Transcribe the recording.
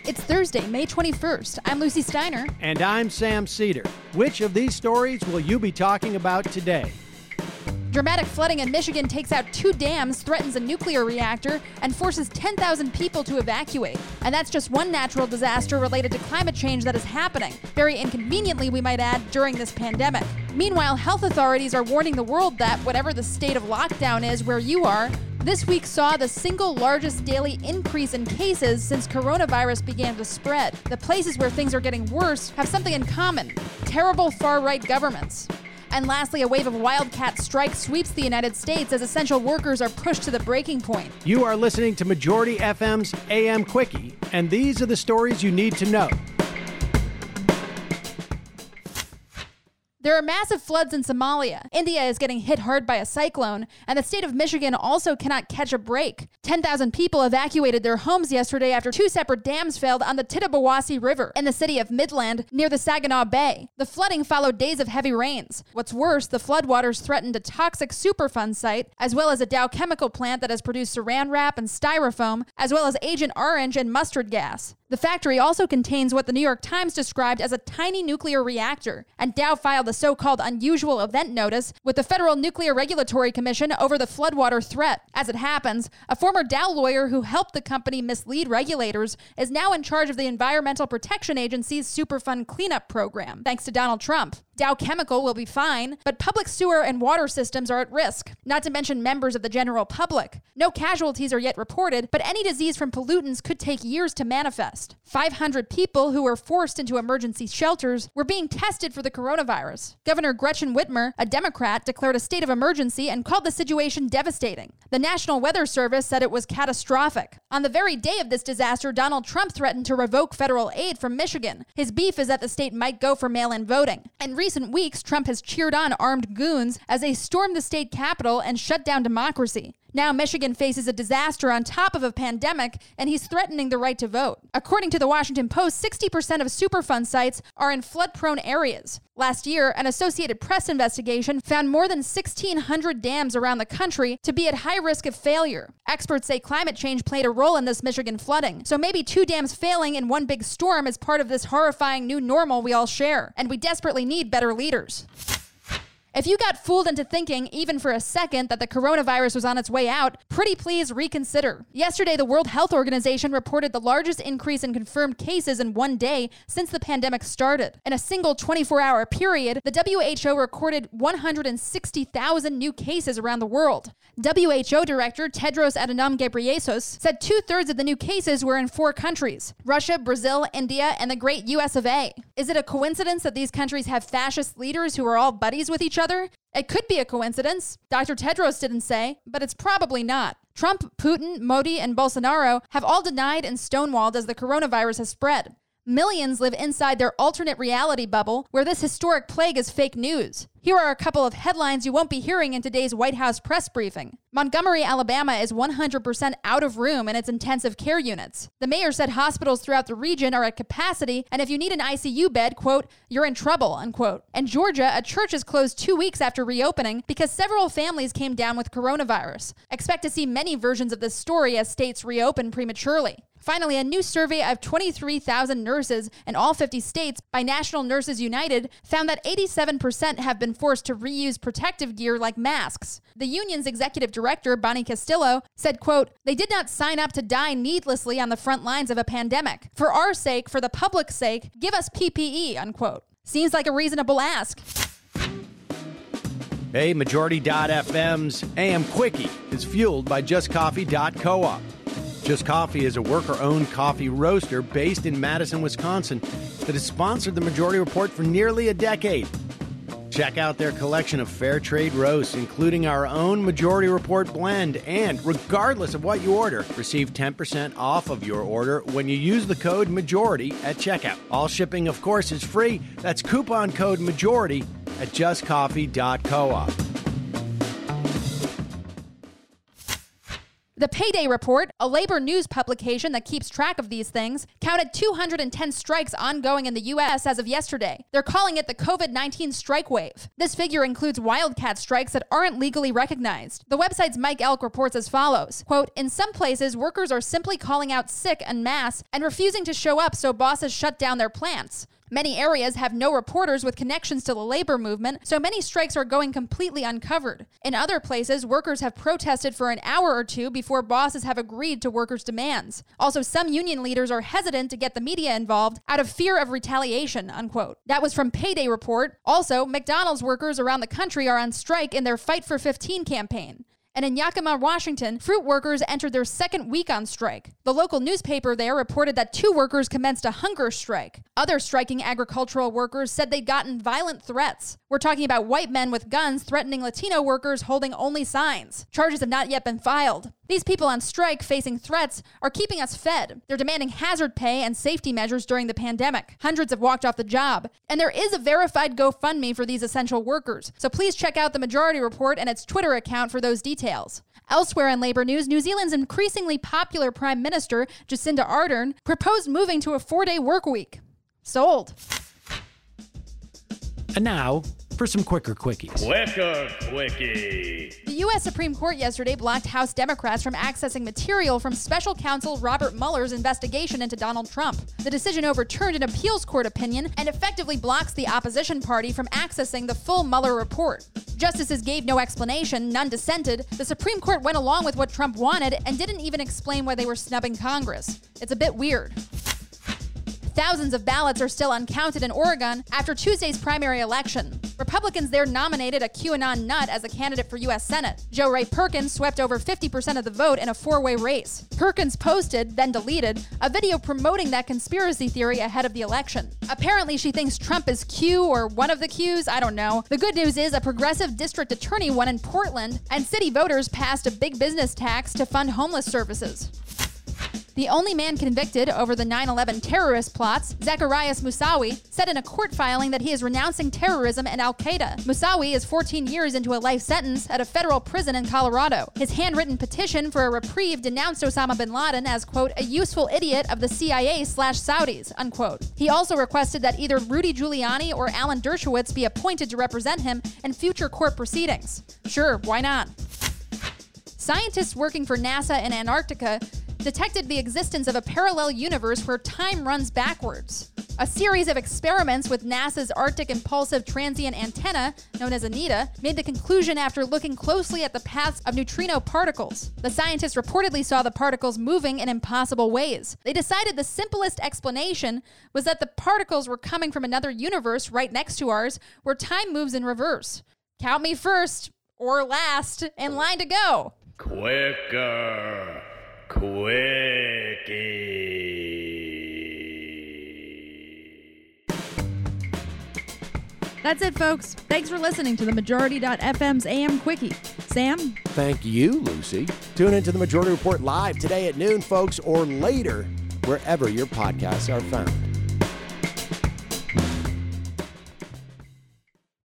It's Thursday, May 21st. I'm Lucy Steiner. And I'm Sam Cedar. Which of these stories will you be talking about today? Dramatic flooding in Michigan takes out 2 dams, threatens a nuclear reactor, and forces 10,000 people to evacuate. And that's just one natural disaster related to climate change that is happening, very inconveniently, we might add, during this pandemic. Meanwhile, health authorities are warning the world that, whatever the state of lockdown is where you are, this week saw the single largest daily increase in cases since coronavirus began to spread. The places where things are getting worse have something in common: terrible far-right governments. And lastly, a wave of wildcat strikes sweeps the United States as essential workers are pushed to the breaking point. You are listening to Majority FM's AM Quickie, and these are the stories you need to know. There are massive floods in Somalia. India is getting hit hard by a cyclone, and the state of Michigan also cannot catch a break. 10,000 people evacuated their homes yesterday after 2 separate dams failed on the Tittabawassee River in the city of Midland near the Saginaw Bay. The flooding followed days of heavy rains. What's worse, the floodwaters threatened a toxic Superfund site, as well as a Dow chemical plant that has produced saran wrap and styrofoam, as well as Agent Orange and mustard gas. The factory also contains what the New York Times described as a tiny nuclear reactor, and Dow filed a so-called unusual event notice with the Federal Nuclear Regulatory Commission over the floodwater threat. As it happens, a former Dow lawyer who helped the company mislead regulators is now in charge of the Environmental Protection Agency's Superfund cleanup program, thanks to Donald Trump. Dow Chemical will be fine, but public sewer and water systems are at risk, not to mention members of the general public. No casualties are yet reported, but any disease from pollutants could take years to manifest. 500 people who were forced into emergency shelters were being tested for the coronavirus. Governor Gretchen Whitmer, a Democrat, declared a state of emergency and called the situation devastating. The National Weather Service said it was catastrophic. On the very day of this disaster, Donald Trump threatened to revoke federal aid from Michigan. His beef is that the state might go for mail-in voting. In recent weeks, Trump has cheered on armed goons as they stormed the state capitol and shut down democracy. Now Michigan faces a disaster on top of a pandemic, and he's threatening the right to vote. According to the Washington Post, 60% of Superfund sites are in flood-prone areas. Last year, an Associated Press investigation found more than 1,600 dams around the country to be at high risk of failure. Experts say climate change played a role in this Michigan flooding, so maybe 2 dams failing in one big storm is part of this horrifying new normal we all share, and we desperately need better leaders. If you got fooled into thinking, even for a second, that the coronavirus was on its way out, pretty please reconsider. Yesterday, the World Health Organization reported the largest increase in confirmed cases in one day since the pandemic started. In a single 24-hour period, the WHO recorded 160,000 new cases around the world. WHO Director Tedros Adhanom Ghebreyesus said 2/3 of the new cases were in 4 countries: Russia, Brazil, India, and the great US of A. Is it a coincidence that these countries have fascist leaders who are all buddies with each other? It could be a coincidence. Dr. Tedros didn't say, but it's probably not. Trump, Putin, Modi, and Bolsonaro have all denied and stonewalled as the coronavirus has spread. Millions live inside their alternate reality bubble where this historic plague is fake news. Here are a couple of headlines you won't be hearing in today's White House press briefing. Montgomery, Alabama is 100% out of room in its intensive care units. The mayor said hospitals throughout the region are at capacity, and if you need an ICU bed, quote, you're in trouble, unquote. In Georgia, a church is closed 2 weeks after reopening because several families came down with coronavirus. Expect to see many versions of this story as states reopen prematurely. Finally, a new survey of 23,000 nurses in all 50 states by National Nurses United found that 87% have been forced to reuse protective gear like masks. The union's executive director, Bonnie Castillo, said, quote, they did not sign up to die needlessly on the front lines of a pandemic. For our sake, for the public's sake, give us PPE, unquote. Seems like a reasonable ask. Hey, Majority.fm's AM Quickie is fueled by JustCoffee.coop. Just Coffee is a worker-owned coffee roaster based in Madison, Wisconsin that has sponsored the Majority Report for nearly a decade. Check out their collection of fair trade roasts, including our own Majority Report blend, and regardless of what you order, receive 10% off of your order when you use the code MAJORITY at checkout. All shipping, of course, is free. That's coupon code MAJORITY at justcoffee.coop. The Payday Report, a labor news publication that keeps track of these things, counted 210 strikes ongoing in the U.S. as of yesterday. They're calling it the COVID-19 strike wave. This figure includes wildcat strikes that aren't legally recognized. The website's Mike Elk reports as follows, quote, "In some places, workers are simply calling out sick en masse and refusing to show up so bosses shut down their plants. Many areas have no reporters with connections to the labor movement, so many strikes are going completely uncovered. In other places, workers have protested for an hour or two before bosses have agreed to workers' demands. Also, some union leaders are hesitant to get the media involved out of fear of retaliation," unquote. That was from Payday Report. Also, McDonald's workers around the country are on strike in their Fight for 15 campaign. And in Yakima, Washington, fruit workers entered their second week on strike. The local newspaper there reported that 2 workers commenced a hunger strike. Other striking agricultural workers said they'd gotten violent threats. We're talking about white men with guns threatening Latino workers holding only signs. Charges have not yet been filed. These people on strike facing threats are keeping us fed. They're demanding hazard pay and safety measures during the pandemic. Hundreds have walked off the job. And there is a verified GoFundMe for these essential workers. So please check out the Majority Report and its Twitter account for those details. Elsewhere in labor news, New Zealand's increasingly popular Prime Minister, Jacinda Ardern, proposed moving to a 4-day work week. Sold. And now, for some quicker quickies. Quicker quickie. The U.S. Supreme Court yesterday blocked House Democrats from accessing material from special counsel Robert Mueller's investigation into Donald Trump. The decision overturned an appeals court opinion and effectively blocks the opposition party from accessing the full Mueller report. Justices gave no explanation, none dissented. The Supreme Court went along with what Trump wanted and didn't even explain why they were snubbing Congress. It's a bit weird. Thousands of ballots are still uncounted in Oregon after Tuesday's primary election. Republicans there nominated a QAnon nut as a candidate for U.S. Senate. Jo Rae Perkins swept over 50% of the vote in a 4-way race. Perkins posted, then deleted, a video promoting that conspiracy theory ahead of the election. Apparently, she thinks Trump is Q or one of the Qs, I don't know. The good news is a progressive district attorney won in Portland, and city voters passed a big business tax to fund homeless services. The only man convicted over the 9/11 terrorist plots, Zacarias Moussaoui, said in a court filing that he is renouncing terrorism and al-Qaeda. Moussaoui is 14 years into a life sentence at a federal prison in Colorado. His handwritten petition for a reprieve denounced Osama bin Laden as, quote, a useful idiot of the CIA/Saudis, unquote. He also requested that either Rudy Giuliani or Alan Dershowitz be appointed to represent him in future court proceedings. Sure, why not? Scientists working for NASA in Antarctica detected the existence of a parallel universe where time runs backwards. A series of experiments with NASA's Arctic Impulsive Transient Antenna, known as ANITA, made the conclusion after looking closely at the paths of neutrino particles. The scientists reportedly saw the particles moving in impossible ways. They decided the simplest explanation was that the particles were coming from another universe right next to ours, where time moves in reverse. Count me first, or last, in line to go. Quicker quickie. That's it, folks. Thanks for listening to the Majority.fm's AM Quickie. Sam? Thank you, Lucy. Tune into the Majority Report live today at noon, folks, or later, wherever your podcasts are found.